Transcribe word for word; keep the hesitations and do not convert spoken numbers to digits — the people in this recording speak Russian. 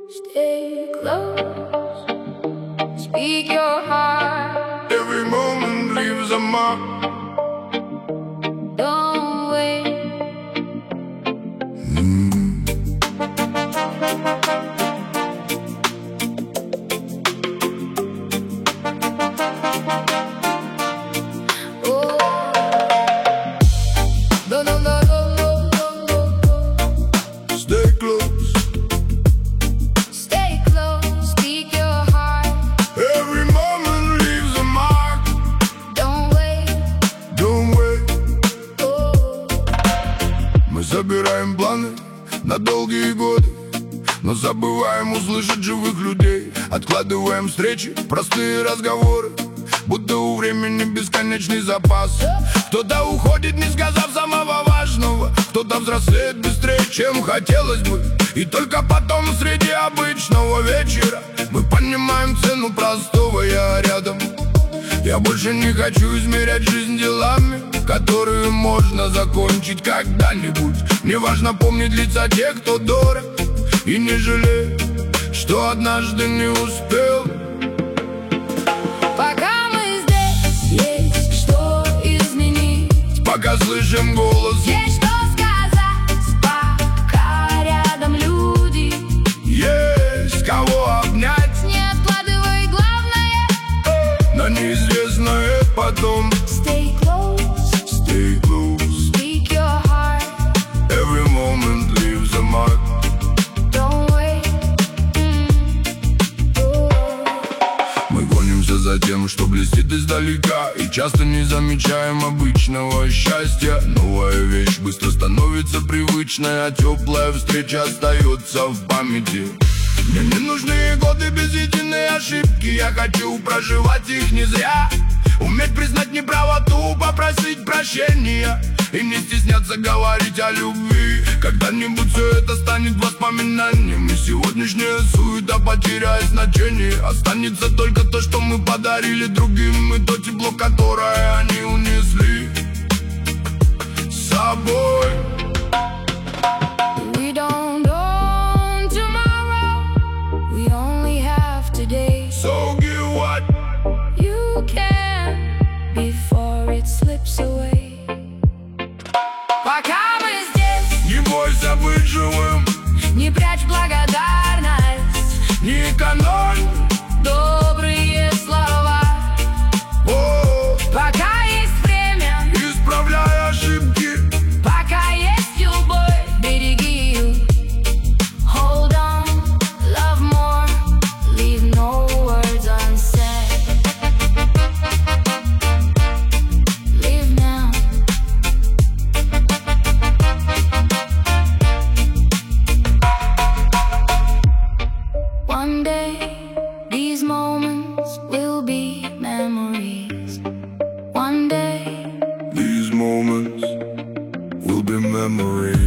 Stay close, speak your heart. Every moment leaves a mark. Don't wait. Mm. Oh. No, no, no, no, no, no, no. Stay close. Stay close, speak your heart. Every moment leaves a mark. Don't wait. Don't wait. Oh. Мы собираем планы на долгие годы, но забываем услышать живых людей. Откладываем встречи, простые разговоры, будто у времени бесконечный запас. Кто-то уходит, не сказав самого важного, кто-то взрослеет быстрее, чем хотелось бы. И только потом среди обычного вечера мы понимаем цену простого «я рядом». Я больше не хочу измерять жизнь делами, которые можно закончить когда-нибудь. Мне важно помнить лица тех, кто дорог, и не жалеть, что однажды не успел. Пока мы здесь, есть что изменить. Пока слышим голос, Есть что сказать. Пока рядом люди. есть кого обнять, Не откладывай главное. на неизвестное потом. Stay close, Stay close. speak your heart. Every moment leaves a mark. Don't wait. Oh. Мы гонимся за тем, что блестит издалека, и часто не замечаем обычного счастья. Новая вещь быстро становится привычной, а теплая встреча остается в памяти. Мне не нужны годы без единой ошибки, я хочу проживать их не зря. Уметь признать неправоту, попросить прощения и не стесняться говорить о любви. Когда-нибудь все это станет воспоминанием, и сегодняшняя суета потеряет значение. Останется только то, что мы подарили другим, и то тепло, которое они унесли с собой. We don't own tomorrow, we only have today. So give what You can before it slips away. Пока мы здесь, не бойся быть живым, не прячь благодарность. не экономь. Добрые слова. О, Пока есть время, исправляй ошибки. пока есть любовь, береги ее. Hold on, love more, leave no words unsaid. Live now. One day, these moments will be memories. One day, These moments will be memories.